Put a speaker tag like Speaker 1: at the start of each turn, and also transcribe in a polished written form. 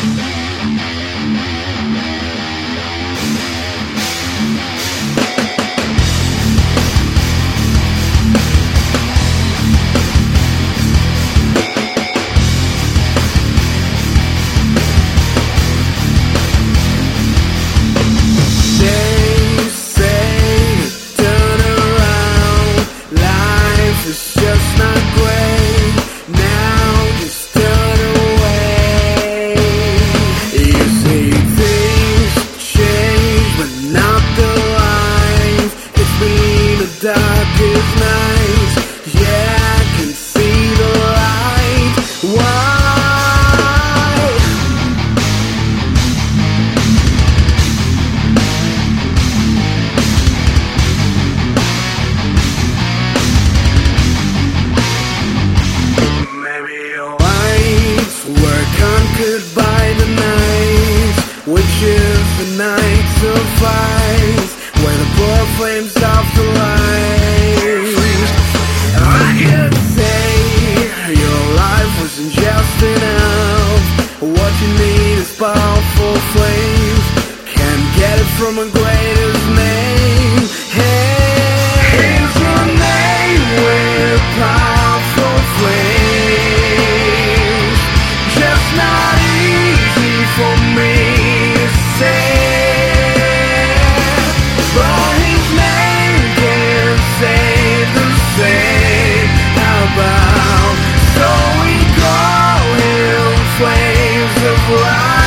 Speaker 1: It's just not great. Now just turn away. You see things change, but not the life. It's been the darkest night. Yeah, I can see the light. Why? Were conquered by the night, which is the night of fight, where the blood flames off the light. I could say your life wasn't just enough. What you need is powerful flames. Can't get it from a greater's name. Hey, here's your name with powerful flames. Not easy for me to say, but his name can say the same. How about, so we call him Flames of Light.